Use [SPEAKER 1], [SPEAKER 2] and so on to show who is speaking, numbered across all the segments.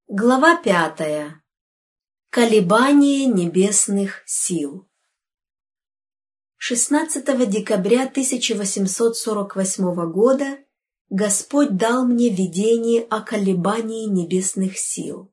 [SPEAKER 1] Глава 5. Колебание небесных сил. 16 декабря 1848 года Господь дал мне видение о колебании небесных сил.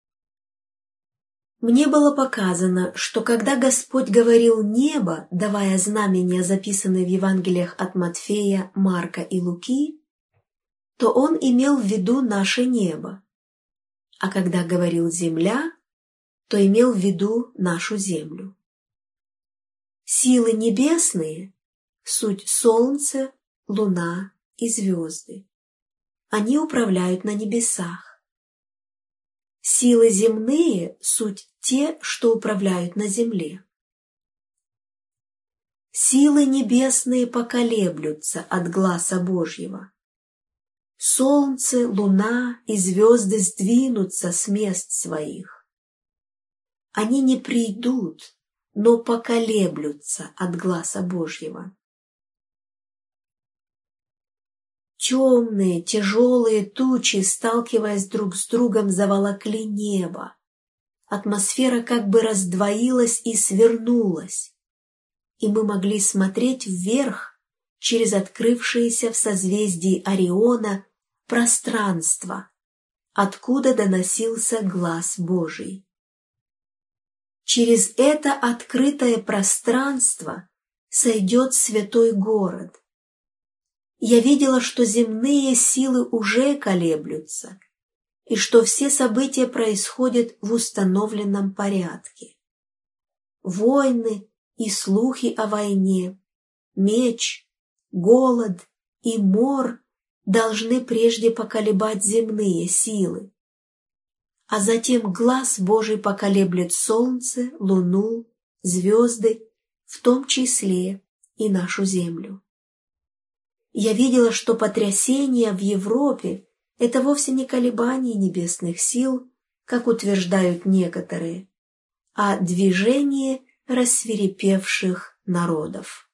[SPEAKER 1] Мне было показано, что когда Господь говорил «небо», давая знамения, записанные в Евангелиях от Матфея, Марка и Луки, то Он имел в виду наше небо. А когда говорил «земля», то имел в виду нашу землю. Силы небесные — суть солнце, луна и звезды. Они управляют на небесах. Силы земные — суть те, что управляют на земле. Силы небесные поколеблются от гласа Божьего. Солнце, луна и звезды сдвинутся с мест своих. Они не придут, но поколеблются от гласа Божьего. Темные, тяжелые тучи, сталкиваясь друг с другом, заволокли небо. Атмосфера как бы раздвоилась и свернулась, и мы могли смотреть вверх через открывшееся в созвездии Ориона пространство, откуда доносился глас Божий. Через это открытое пространство сойдет святой город. Я видела, что земные силы уже колеблются, и что все события происходят в установленном порядке. Войны и слухи о войне, меч, голод и мор должны прежде поколебать земные силы, а затем глас Божий поколеблет солнце, луну, звезды, в том числе и нашу землю. Я видела, что потрясение в Европе — это вовсе не колебание небесных сил, как утверждают некоторые, а движение рассвирепевших народов.